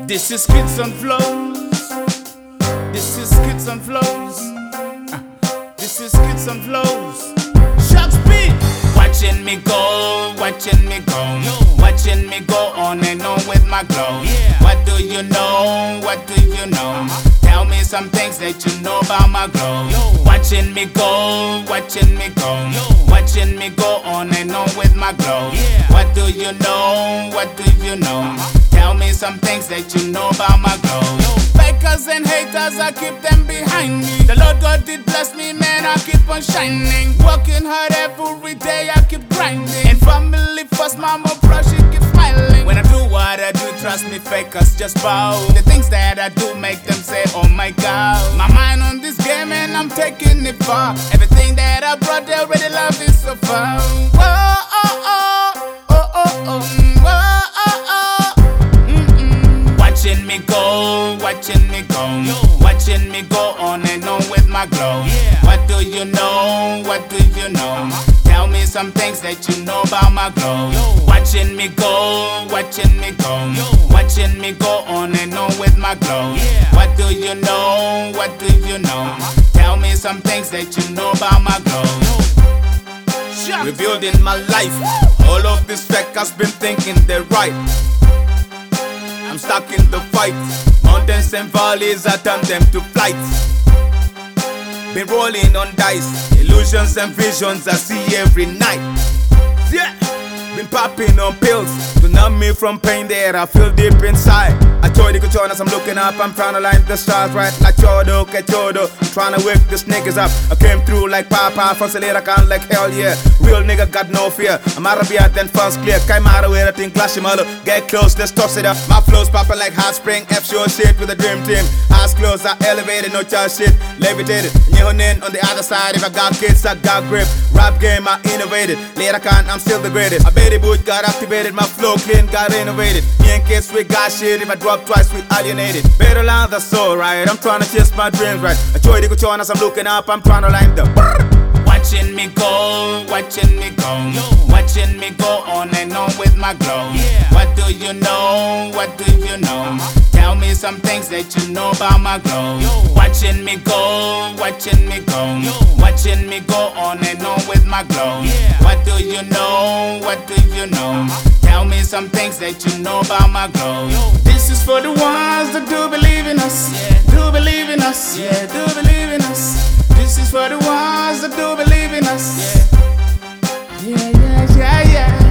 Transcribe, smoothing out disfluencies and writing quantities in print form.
This is Skits and Flows. This is Skits and Flows. This is Skits and Flows. Sharks beat. Watching me go, watching me go, watching me go on and on with my glow. What do you know? What do you know? Tell me some things that you know about my glow. Watching me go, watching me go, watching me go on and on with my glow. What do you know? What do you know? Tell me some things that you know about my glow. Fakers and haters, I keep them behind me. The Lord God did bless me, man, I keep on shining. Working hard every day, I keep grinding. And family first, mama proud, she keep smiling. When I do what I do, trust me, fakers just bow. The things that I do make them say, oh my God. My mind on this game and I'm taking it far. Everything that I brought, they already love it so far. Whoa, oh, oh, oh, oh, oh, whoa, oh, oh. Watching me go, watching me go, watching me go on and on with my glow. What do you know? What do you know? Tell me some things that you know about my glow. Watching me go, watching me go, watching me go on and on with my glow. What do you know? What do you know? Tell me some things that you know about my glow. Rebuilding my life. All of this fakers been thinking they're right. I'm stuck in the fight. Mountains and valleys, I turn them to flights. Been rolling on dice. Illusions and visions I see every night. Yeah. Been popping on pills to numb me from pain that I feel deep inside. I told you could as I'm looking up, I'm trying to line the stars right like Chodo, Kechodo. I'm trying to wake these niggas up. I came through like Papa, from I can't like hell yeah. Real nigga got no fear. I'm Arabia, then funds clear. Came out of where I think clash him all. Get close, let's toss it up. My flows popping like hot spring, F-show shit with a dream team. Eyes closed, I elevated, no child shit, levitated. Nyehonin on the other side, if I got kids, I got grip. Rap game, I innovated. Later can, I'm still the greatest. I Betty Boot got activated, my flow clean, got innovated. Me and kids, we got shit. If I drop twice, we alienated. Better line, that's so right. I'm trying to chase my dreams right. I told you could as I'm looking up, I'm trying to line the. Watching me go, watching me go, watching me go on and on with my glow. What do you know? What do you know? Tell me some things that you know about my glow. Watching me go, watching me go, watching me go on and on with my glow. What do you know? What do you know? Tell me some things that you know about my glow. This is for the ones that do believe in us, do believe in us, yeah, do believe in us. This is for the ones that do believe in us. Yeah, yeah, yeah, yeah.